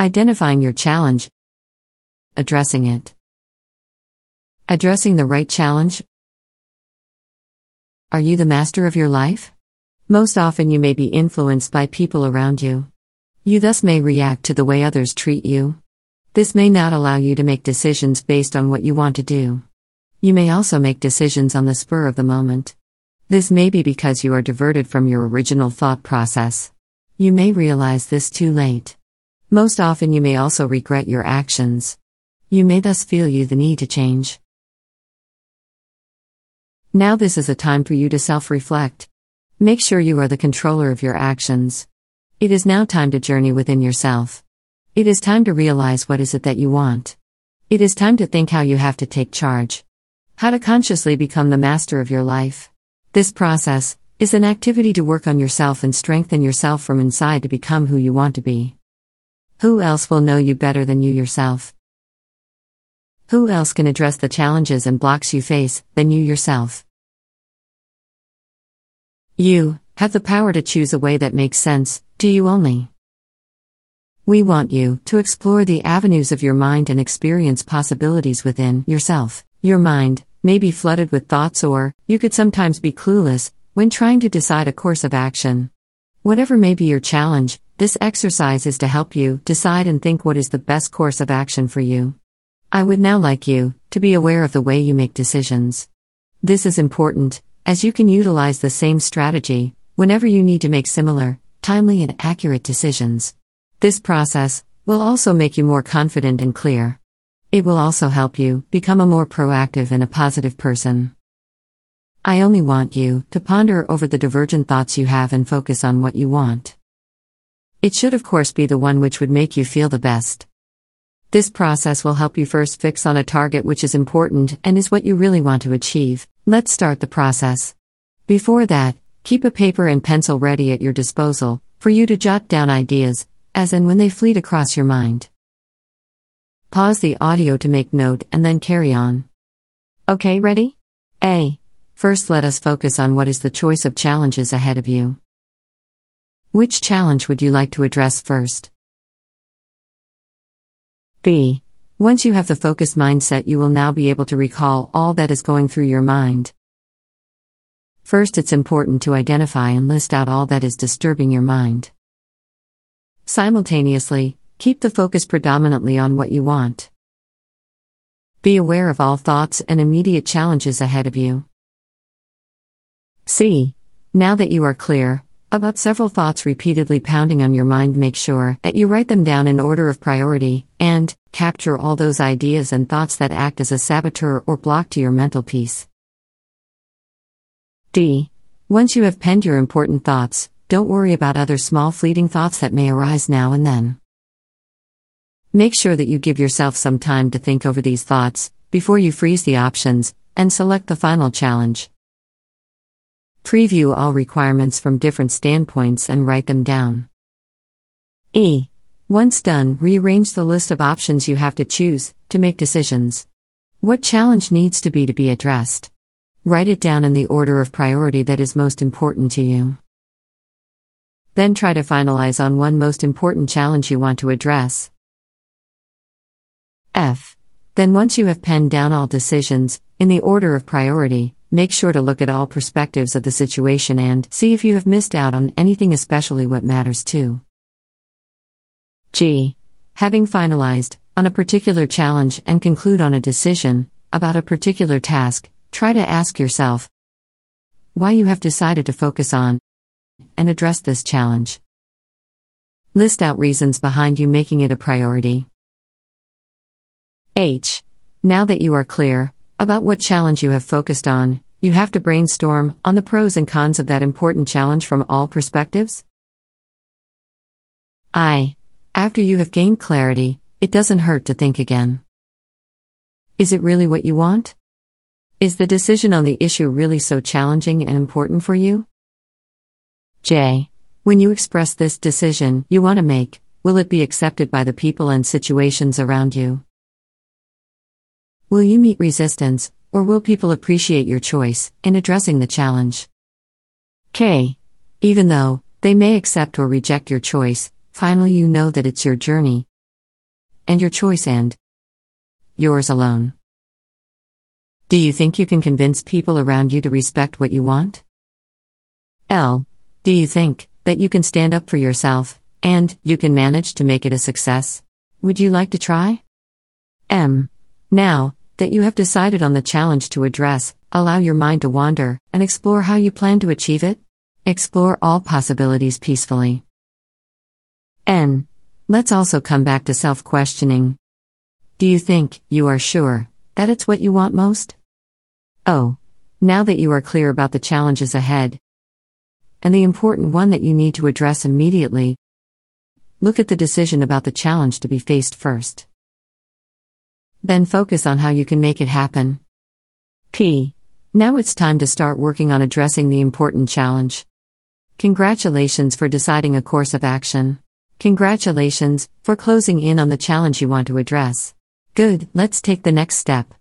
Identifying your challenge. Addressing it. Addressing the right challenge. Are you the master of your life? Most often you may be influenced by people around you. You thus may react to the way others treat you. This may not allow you to make decisions based on what you want to do. You may also make decisions on the spur of the moment. This may be because you are diverted from your original thought process. You may realize this too late. Most often you may also regret your actions. You may thus feel the need to change. Now this is a time for you to self-reflect. Make sure you are the controller of your actions. It is now time to journey within yourself. It is time to realize what is it that you want. It is time to think how you have to take charge. How to consciously become the master of your life. This process is an activity to work on yourself and strengthen yourself from inside to become who you want to be. Who else will know you better than you yourself? Who else can address the challenges and blocks you face than you yourself? You have the power to choose a way that makes sense to you only. We want you to explore the avenues of your mind and experience possibilities within yourself. Your mind may be flooded with thoughts, or you could sometimes be clueless when trying to decide a course of action. Whatever may be your challenge, this exercise is to help you decide and think what is the best course of action for you. I would now like you to be aware of the way you make decisions. This is important, as you can utilize the same strategy whenever you need to make similar, timely and accurate decisions. This process will also make you more confident and clear. It will also help you become a more proactive and a positive person. I only want you to ponder over the divergent thoughts you have and focus on what you want. It should of course be the one which would make you feel the best. This process will help you first fix on a target which is important and is what you really want to achieve. Let's start the process. Before that, keep a paper and pencil ready at your disposal for you to jot down ideas, as and when they fleet across your mind. Pause the audio to make note and then carry on. Okay, ready? A. First, let us focus on what is the choice of challenges ahead of you. Which challenge would you like to address first? B. Once you have the focused mindset, you will now be able to recall all that is going through your mind. First, it's important to identify and list out all that is disturbing your mind. Simultaneously, keep the focus predominantly on what you want. Be aware of all thoughts and immediate challenges ahead of you. C. Now that you are clear about several thoughts repeatedly pounding on your mind, make sure that you write them down in order of priority, and capture all those ideas and thoughts that act as a saboteur or block to your mental peace. D. Once you have penned your important thoughts, don't worry about other small fleeting thoughts that may arise now and then. Make sure that you give yourself some time to think over these thoughts before you freeze the options and select the final challenge. Preview all requirements from different standpoints and write them down. E. Once done, rearrange the list of options you have to choose to make decisions. What challenge needs to be addressed? Write it down in the order of priority that is most important to you. Then try to finalize on one most important challenge you want to address. F. Then once you have penned down all decisions, in the order of priority, make sure to look at all perspectives of the situation and see if you have missed out on anything, especially what matters too. G. Having finalized on a particular challenge and conclude on a decision about a particular task, try to ask yourself why you have decided to focus on and address this challenge. List out reasons behind you making it a priority. H. Now that you are clear about what challenge you have focused on, you have to brainstorm on the pros and cons of that important challenge from all perspectives. I. After you have gained clarity, it doesn't hurt to think again. Is it really what you want? Is the decision on the issue really so challenging and important for you? J. When you express this decision you want to make, will it be accepted by the people and situations around you? Will you meet resistance, or will people appreciate your choice in addressing the challenge? K. Even though they may accept or reject your choice, finally you know that it's your journey. and your choice and yours alone. Do you think you can convince people around you to respect what you want? L. Do you think that you can stand up for yourself, and you can manage to make it a success? Would you like to try? M. Now that you have decided on the challenge to address, allow your mind to wander, and explore how you plan to achieve it. Explore all possibilities peacefully. N. Let's also come back to self-questioning. Do you think you are sure that it's what you want most? O. Now that you are clear about the challenges ahead, and the important one that you need to address immediately, look at the decision about the challenge to be faced first. Then focus on how you can make it happen. P. Now it's time to start working on addressing the important challenge. Congratulations for deciding a course of action. Congratulations for closing in on the challenge you want to address. Good, let's take the next step.